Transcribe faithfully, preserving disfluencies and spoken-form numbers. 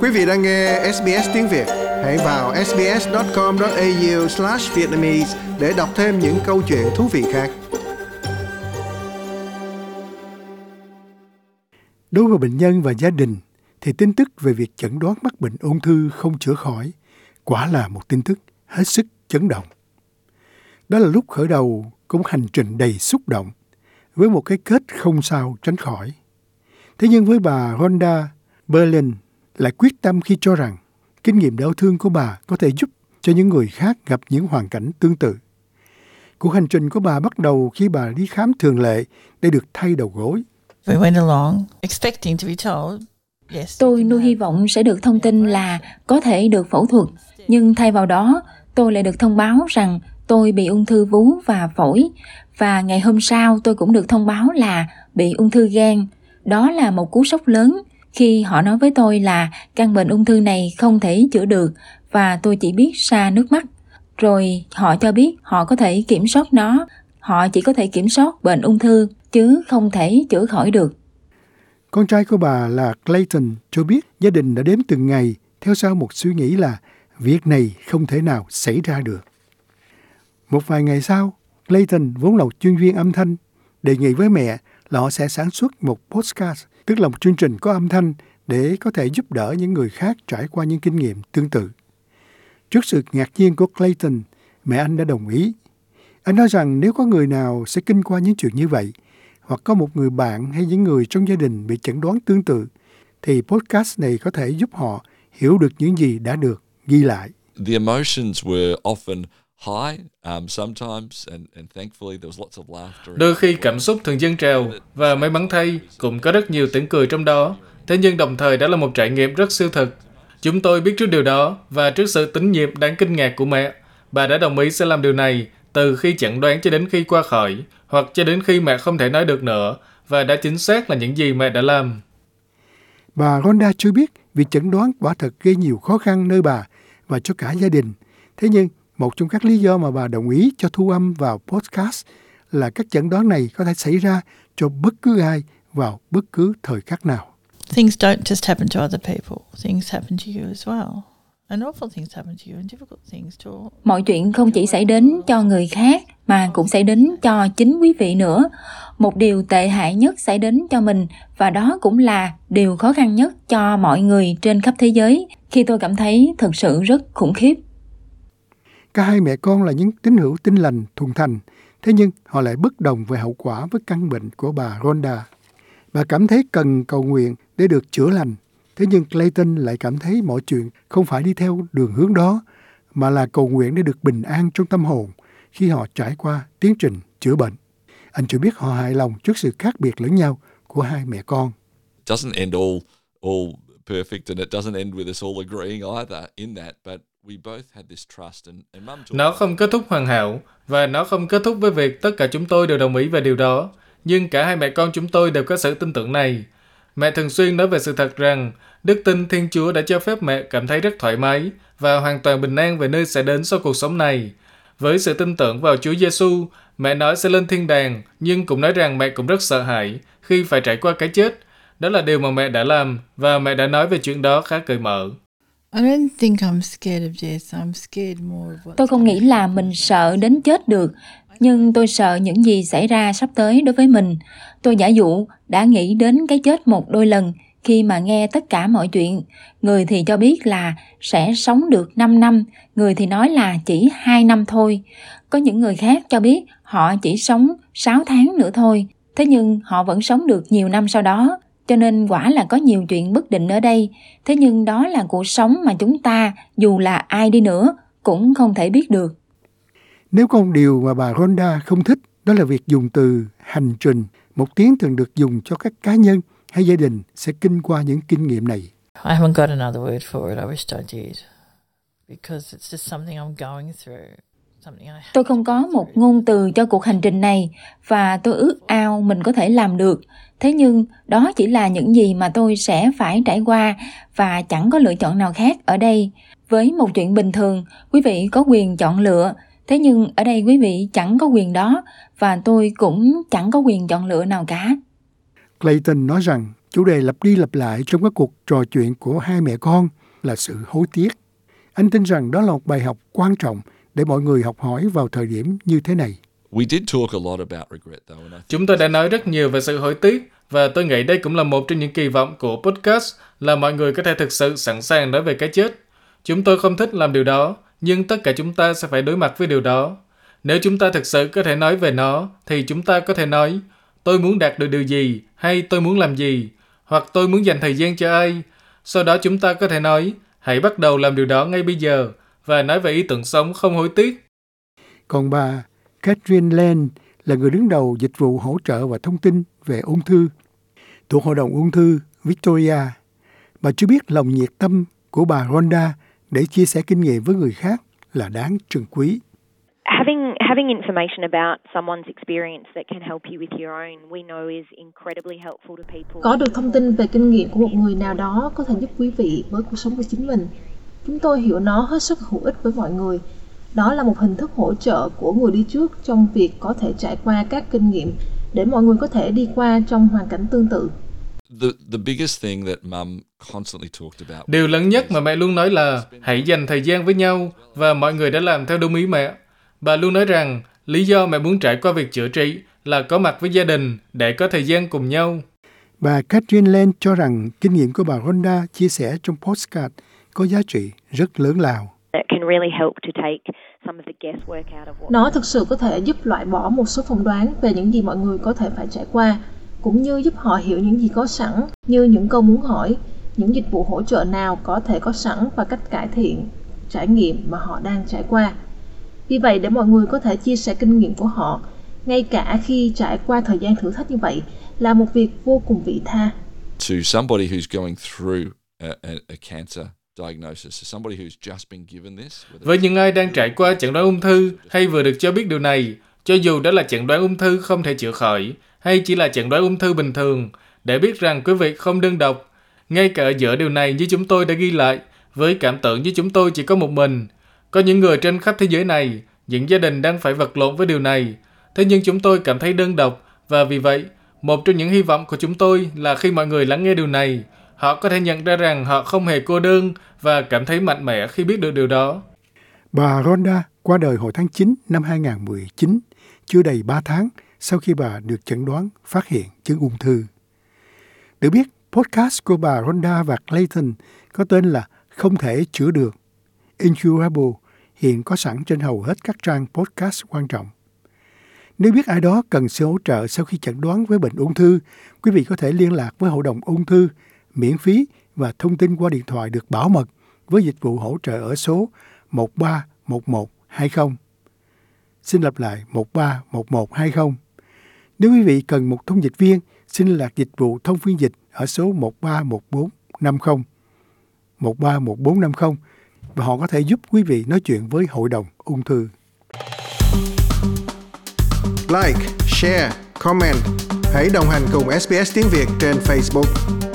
Quý vị đang nghe ét bê ét tiếng Việt. Hãy vào sbs chấm com chấm a u slash vietnamese để đọc thêm những câu chuyện thú vị khác. Đối với bệnh nhân và gia đình thì tin tức về việc chẩn đoán mắc bệnh ung thư không chữa khỏi quả là một tin tức hết sức chấn động. Đó là lúc khởi đầu của một hành trình đầy xúc động với một cái kết không sao tránh khỏi. Thế nhưng với bà Rhonda Berlin lại quyết tâm khi cho rằng kinh nghiệm đau thương của bà có thể giúp cho những người khác gặp những hoàn cảnh tương tự. Cuộc hành trình của bà bắt đầu khi bà đi khám thường lệ để được thay đầu gối. We went along expecting to be told, yes. Tôi nuôi hy vọng sẽ được thông tin là có thể được phẫu thuật, nhưng thay vào đó, tôi lại được thông báo rằng tôi bị ung thư vú và phổi, và ngày hôm sau tôi cũng được thông báo là bị ung thư gan. Đó là một cú sốc lớn khi họ nói với tôi là căn bệnh ung thư này không thể chữa được và tôi chỉ biết sa nước mắt. Rồi họ cho biết họ có thể kiểm soát nó, họ chỉ có thể kiểm soát bệnh ung thư chứ không thể chữa khỏi được. Con trai của bà là Clayton cho biết gia đình đã đếm từng ngày theo sau một suy nghĩ là việc này không thể nào xảy ra được. Một vài ngày sau, Clayton vốn là một chuyên viên âm thanh, đề nghị với mẹ là họ sẽ sản xuất một podcast, tức là một chương trình có âm thanh để có thể giúp đỡ những người khác trải qua những kinh nghiệm tương tự. Trước sự ngạc nhiên của Clayton, mẹ anh đã đồng ý. Anh nói rằng nếu có người nào sẽ kinh qua những chuyện như vậy, hoặc có một người bạn hay những người trong gia đình bị chẩn đoán tương tự, thì podcast này có thể giúp họ hiểu được những gì đã được ghi lại. The emotions were often high, um, sometimes, and, and thankfully there was lots of laughter. Đôi khi cảm xúc thường dâng trào, và may mắn thay cũng có rất nhiều tiếng cười trong đó. Thế nhưng đồng thời đó là một trải nghiệm rất siêu thực. Chúng tôi biết trước điều đó, và trước sự tín nhiệm đáng kinh ngạc của mẹ, bà đã đồng ý sẽ làm điều này từ khi chẩn đoán cho đến khi qua khỏi, hoặc cho đến khi mẹ không thể nói được nữa, và đã chính xác là những gì mẹ đã làm. Bà Rhonda chưa biết việc chẩn đoán quả thật gây nhiều khó khăn nơi bà và cho cả gia đình. Thế nhưng, một trong các lý do mà bà đồng ý cho thu âm vào podcast là các chẩn đoán này có thể xảy ra cho bất cứ ai vào bất cứ thời khắc nào. Things don't just happen to other people. Things happen to you as well. And awful things happen to you and difficult things to... Mọi chuyện không chỉ xảy đến cho người khác mà cũng xảy đến cho chính quý vị nữa. Một điều tệ hại nhất xảy đến cho mình, và đó cũng là điều khó khăn nhất cho mọi người trên khắp thế giới, khi tôi cảm thấy thực sự rất khủng khiếp. Cả hai mẹ con là những tín hữu tin lành thuần thành, thế nhưng họ lại bất đồng về hậu quả với căn bệnh của bà Rhonda. Bà cảm thấy cần cầu nguyện để được chữa lành, thế nhưng Clayton lại cảm thấy mọi chuyện không phải đi theo đường hướng đó, mà là cầu nguyện để được bình an trong tâm hồn khi họ trải qua tiến trình chữa bệnh. Anh cho biết họ hài lòng trước sự khác biệt lẫn nhau của hai mẹ con. It doesn't end all all perfect, and it doesn't end with us all agreeing either in that, but we both had this trust, and, and mum talked. Nó không kết thúc hoàn hảo, và nó không kết thúc với việc tất cả chúng tôi đều đồng ý về điều đó. Nhưng cả hai mẹ con chúng tôi đều có sự tin tưởng này. Mẹ thường xuyên nói về sự thật rằng đức tin Thiên Chúa đã cho phép mẹ cảm thấy rất thoải mái và hoàn toàn bình an về nơi sẽ đến sau cuộc sống này. Với sự tin tưởng vào Chúa Giêsu, mẹ nói sẽ lên thiên đàng, nhưng cũng nói rằng mẹ cũng rất sợ hãi khi phải trải qua cái chết. Đó là điều mà mẹ đã làm, và mẹ đã nói về chuyện đó khá cởi mở. I don't think I'm scared of death. I'm scared more of what... Tôi không nghĩ là mình sợ đến chết được, nhưng tôi sợ những gì xảy ra sắp tới đối với mình. Tôi giả dụ đã nghĩ đến cái chết một đôi lần khi mà nghe tất cả mọi chuyện. Người thì cho biết là sẽ sống được năm năm, người thì nói là chỉ hai năm thôi. Có những người khác cho biết họ chỉ sống sáu tháng nữa thôi, thế nhưng họ vẫn sống được nhiều năm sau đó. Cho nên quả là có nhiều chuyện bất định ở đây. Thế nhưng đó là cuộc sống mà chúng ta, dù là ai đi nữa, cũng không thể biết được. Nếu có một điều mà bà Rhonda không thích, đó là việc dùng từ hành trình. Một tiếng thường được dùng cho các cá nhân hay gia đình sẽ kinh qua những kinh nghiệm này. I haven't got another word for it. I wish I did. Because it's just something I'm going through. Tôi không có một ngôn từ cho cuộc hành trình này, và tôi ước ao mình có thể làm được. Thế nhưng đó chỉ là những gì mà tôi sẽ phải trải qua, và chẳng có lựa chọn nào khác ở đây. Với một chuyện bình thường, quý vị có quyền chọn lựa. Thế nhưng ở đây quý vị chẳng có quyền đó, và tôi cũng chẳng có quyền chọn lựa nào cả. Clayton nói rằng Chủ đề lặp đi lặp lại trong các cuộc trò chuyện của hai mẹ con là sự hối tiếc. Anh tin rằng đó là một bài học quan trọng để mọi người học hỏi vào thời điểm như thế này. We did talk a lot about regret though, and I think Chúng tôi đã nói rất nhiều về sự hối tiếc, và tôi nghĩ đây cũng là một trong những kỳ vọng của podcast là mọi người có thể thực sự sẵn sàng nói về cái chết. Chúng tôi không thích làm điều đó, nhưng tất cả chúng ta sẽ phải đối mặt với điều đó. Nếu chúng ta thực sự có thể nói về nó, thì chúng ta có thể nói, tôi muốn đạt được điều gì, hay tôi muốn làm gì, hoặc tôi muốn dành thời gian cho ai. Sau đó chúng ta có thể nói, hãy bắt đầu làm điều đó ngay bây giờ, và nói về ý tưởng sống không hối tiếc. Còn bà Catherine Lane là người đứng đầu dịch vụ hỗ trợ và thông tin về ung thư thuộc Hội đồng ung thư Victoria. Bà cho biết lòng nhiệt tâm của bà Rhonda để chia sẻ kinh nghiệm với người khác là đáng trân quý. Having having information about someone's experience that can help you with your own, we know is incredibly helpful to people. Có được thông tin về kinh nghiệm của một người nào đó có thể giúp quý vị với cuộc sống của chính mình. Chúng tôi hiểu nó hết sức hữu ích với mọi người. Đó là một hình thức hỗ trợ của người đi trước trong việc có thể trải qua các kinh nghiệm để mọi người có thể đi qua trong hoàn cảnh tương tự. the the biggest thing that Mum constantly talked about. Điều lớn nhất mà mẹ luôn nói là hãy dành thời gian với nhau, và mọi người đã làm theo đúng ý mẹ. Bà luôn nói rằng lý do mẹ muốn trải qua việc chữa trị là có mặt với gia đình để có thời gian cùng nhau. Bà Catherine Lane cho rằng kinh nghiệm của bà Rhonda chia sẻ trong podcast có giá trị rất lớn lao. It can really help to take some of the guesswork out of what. Nó thực sự có thể giúp loại bỏ một số phỏng đoán về những gì mọi người có thể phải trải qua, cũng như giúp họ hiểu những gì có sẵn, như những câu muốn hỏi, những dịch vụ hỗ trợ nào có thể có sẵn và cách cải thiện trải nghiệm mà họ đang trải qua. Vì vậy, để mọi người có thể chia sẻ kinh nghiệm của họ, ngay cả khi trải qua thời gian thử thách như vậy, là một việc vô cùng vị tha. To somebody who's going through a, a, a cancer diagnosis, somebody who's just been given this. Với những ai đang trải qua chẩn đoán ung thư hay vừa được cho biết điều này, cho dù đó là chẩn đoán ung thư không thể chữa khỏi hay chỉ là chẩn đoán ung thư bình thường, để biết rằng quý vị không đơn độc. Ngay cả ở giữa điều này như chúng tôi đã ghi lại, với cảm tưởng như chúng tôi chỉ có một mình. Có những người trên khắp thế giới này, những gia đình đang phải vật lộn với điều này. Thế nhưng chúng tôi cảm thấy đơn độc, và vì vậy, một trong những hy vọng của chúng tôi là khi mọi người lắng nghe điều này, họ có thể nhận ra rằng họ không hề cô đơn và cảm thấy mạnh mẽ khi biết được điều đó. Bà Rhonda qua đời hồi tháng chín năm hai không một chín, chưa đầy ba tháng sau khi bà được chẩn đoán phát hiện chứng ung thư. Được biết, podcast của bà Rhonda và Clayton có tên là Không thể chữa được, Incurable, hiện có sẵn trên hầu hết các trang podcast quan trọng. Nếu biết ai đó cần sự hỗ trợ sau khi chẩn đoán với bệnh ung thư, quý vị có thể liên lạc với Hội đồng ung thư miễn phí và thông tin qua điện thoại được bảo mật với dịch vụ hỗ trợ ở số một ba một một hai không. Xin lặp lại một ba một một hai không. Nếu quý vị cần một thông dịch viên, xin liên lạc dịch vụ thông phiên dịch ở số một ba một bốn năm không, một ba một bốn năm không, và họ có thể giúp quý vị nói chuyện với Hội đồng ung thư. Like, share, comment. Hãy đồng hành cùng ét bê ét Tiếng Việt trên Facebook.